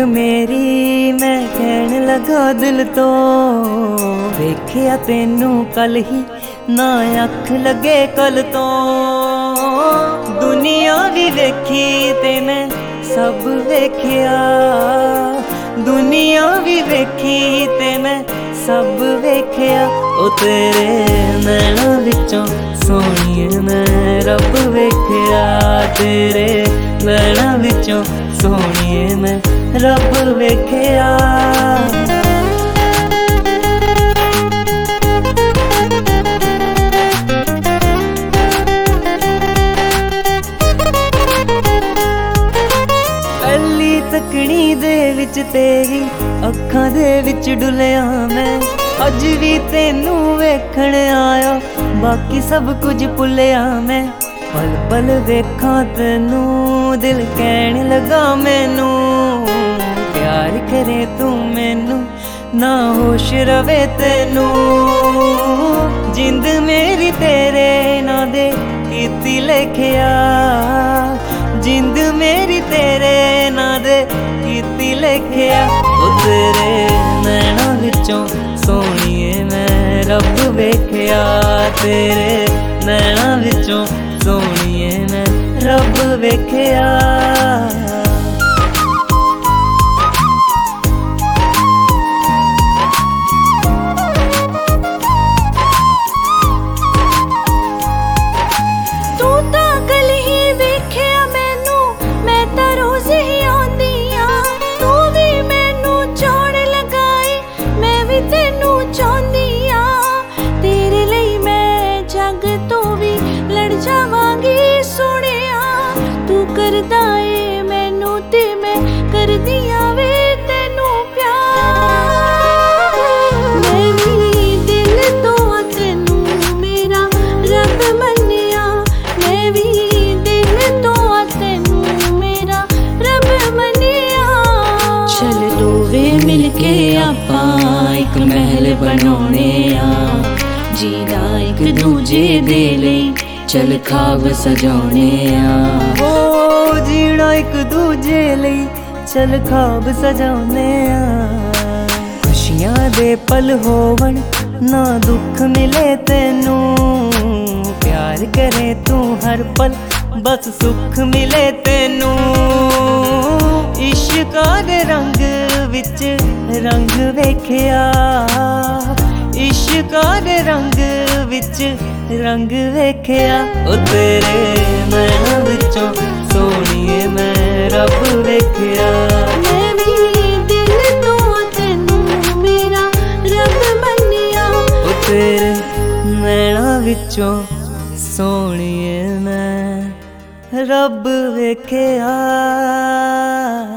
मेरी मैं कहने लगा दिल तो वेखिया तेनू कल ही ना अख लगे कल तो दुनिया भी वेखी ते मैं सब वेखिया दुनिया भी वेखी ते मैं सब वेखिया ओ तेरे नैना विचों सोहणीए मैं रब वेखिया तेरे नैना विचों सोहणीए मैं रब वेखिया पहली तकनी दे विच तेरी अखां दे विच डुलिया मैं अज भी तेनू वेखण आया बाकी सब कुछ भुलिया मैं पल पल वेखां तेनू दिल कहण लगा मैनू प्यार करे तू मैनू ना होश रवे तेनू जिंद मेरी तेरे ना दे कीती लिखिया जिंद मेरी तेरे ना दे कीती लिखिया ओ तेरे नैना विचों सोहणीए मैं रब वेखिया तेरे नैना विचों सोहणीए मैं रब वेखिया करदा ए मैनू ते मैं करदियां वे तेनू प्यार मैं भी दिल तो तेनू मेरा रब मन्निया मैं भी दिल तो तेनू मेरा रब मन्निया चल दोवे मिलके आपां इक महल बनाउने आ जीना इक दूजे दे लई चल खाब सजाउने आ जीना एक दूजे लई चल खाब सजाउने आ खुशियां दे पल होवन ना दुख मिले तेनू प्यार करे तू हर पल बस सुख मिले तेनू इश्का दे रंग विच रंग वेखिया इश्का दे रंग विच रंग वेखिया ओ तेरे नैना विचों सोहणीए मैं रब वेखिया मैं भी दिल तो तेनू मेरा रब मन्निया ओ तेरे नैना विचों सोहणीए मैं रब वेखिया।